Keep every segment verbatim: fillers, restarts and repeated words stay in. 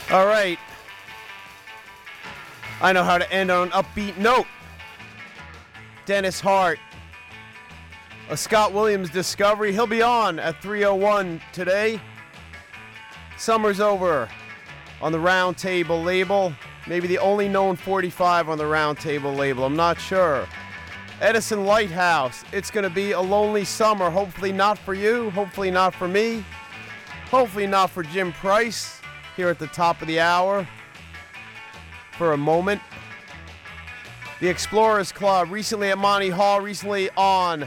All right. I know how to end on an upbeat note. Dennis Hart, a Scott Williams discovery. He'll be on at three oh one today. Summer's over on the Round Table label. Maybe the only known forty-five on the Round Table label. I'm not sure. Edison Lighthouse. It's going to be a lonely summer. Hopefully not for you. Hopefully not for me. Hopefully not for Jim Price here at the top of the hour. For a moment. The Explorers Club, recently at Monty Hall, recently on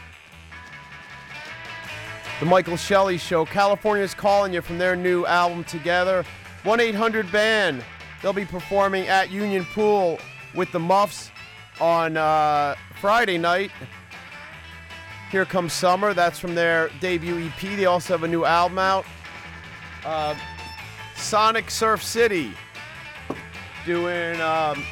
the Michael Shelley Show. California's Calling You from their new album Together. one eight hundred band. They'll be performing at Union Pool with the Muffs on uh, Friday night. Here Comes Summer. That's from their debut E P. They also have a new album out. Uh, Sonic Surf City. Doing... Um,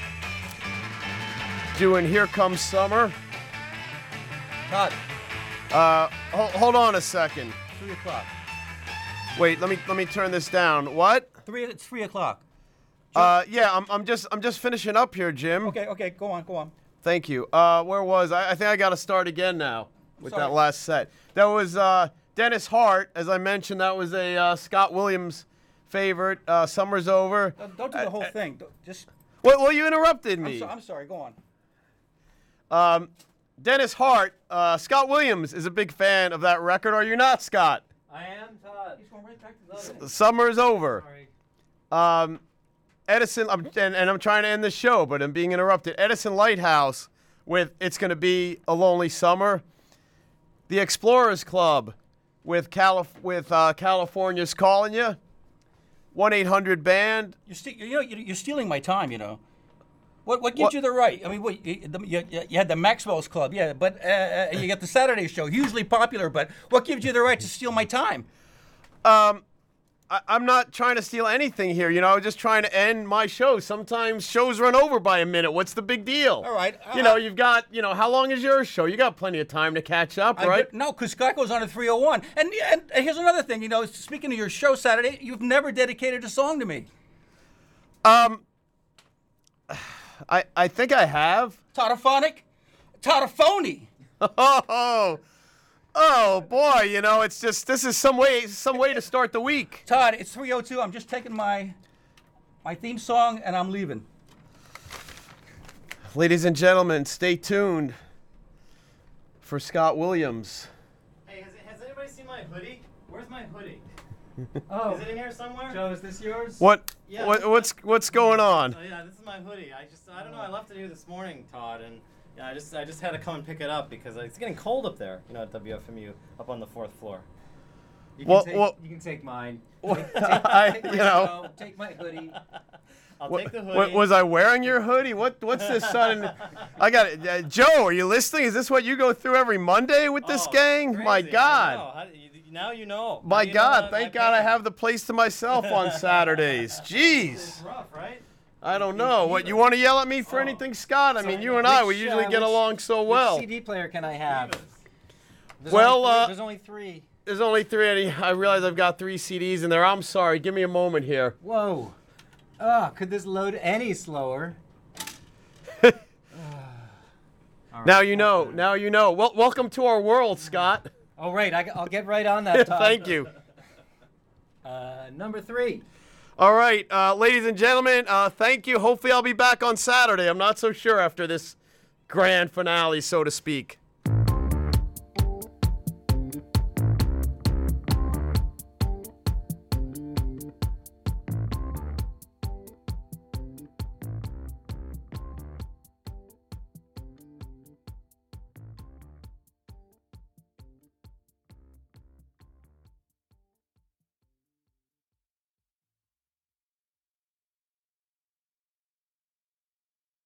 Doing Here Comes Summer. Todd. Uh, hold, hold on a second. Three o'clock. Wait, let me let me turn this down. What? Three. It's three o'clock. Uh, yeah, I'm I'm just I'm just finishing up here, Jim. Okay, okay, go on, go on. Thank you. Uh, where was I? I think I got to start again now with Sorry. that last set. That was uh, Dennis Hart, as I mentioned. That was a uh, Scott Williams favorite. Uh, Summer's Over. Don't, don't do the whole thing. Don't, just. Well, well, you interrupted I'm, me. so, I'm sorry. Go on. Um, Dennis Hart, uh, Scott Williams is a big fan of that record. Are you not, Scott? I am, Todd. He's going right back to the S- Summer's Over. Sorry. Um, Edison, I'm, and, and I'm trying to end the show, but I'm being interrupted. Edison Lighthouse with It's Gonna Be a Lonely Summer. The Explorers Club with Calif- with uh, California's Calling You. one eight hundred band. You're, ste- you know, you're you're stealing my time. You know. What what gives What? you the right? I mean, what, you, the, you, you had the Maxwell's Club, yeah, but uh, uh, you got the Saturday Show, hugely popular. But what gives you the right to steal my time? Um, I, I'm not trying to steal anything here. You know, I'm just trying to end my show. Sometimes shows run over by a minute. What's the big deal? All right. You uh, know, you've got, you know, how long is your show? You got plenty of time to catch up, I- right? No, because Scott goes on at three oh one. And, and here's another thing. You know, speaking of your show Saturday, you've never dedicated a song to me. Um, I I think I have. Totophonic? Totophony. Oh, oh boy! You know, it's just this is some way some way to start the week. Todd, it's three oh two. I'm just taking my my theme song and I'm leaving. Ladies and gentlemen, stay tuned for Scott Williams. Hey, has, has anybody seen my hoodie? Where's my hoodie? Oh, Is it in here somewhere? Joe, is this yours? What Yeah. what what's what's going on? Oh yeah, this is my hoodie. I just I don't know. I left it here this morning, Todd, and yeah, I just I just had to come and pick it up because it's getting cold up there. You know, at W F M U up on the fourth floor. You can, Well, take, well- you can take mine. Well, Take, take, I- take my you know. show, take my hoodie. I'll What, take the what- hoodie. was I wearing your hoodie? What what's this sudden? I got it. Uh, Joe, are you listening? Is this what you go through every Monday with this Oh, gang? My crazy. I God. know. How do you- now you know. My Now you know God, that thank I God I paid. have the place to myself on Saturdays. Jeez. It's rough, right? I don't know. What, you want to yell at me for Oh. anything, Scott? I mean, you and I, we Which, usually uh, get which- along so Which well. C D player can I have? There's Well, only three, uh, there's only three. There's only three. I realize I've got three C Ds in there. I'm sorry. Give me a moment here. Whoa. Ah, could this load any slower? All right, Now you know. that's Now you know. Well, welcome to our world, Scott. better. Oh, right. I, will get right on that. Todd. Thank you. Uh, number three. All right, uh, ladies and gentlemen, uh, thank you. Hopefully I'll be back on Saturday. I'm not so sure after this grand finale, so to speak.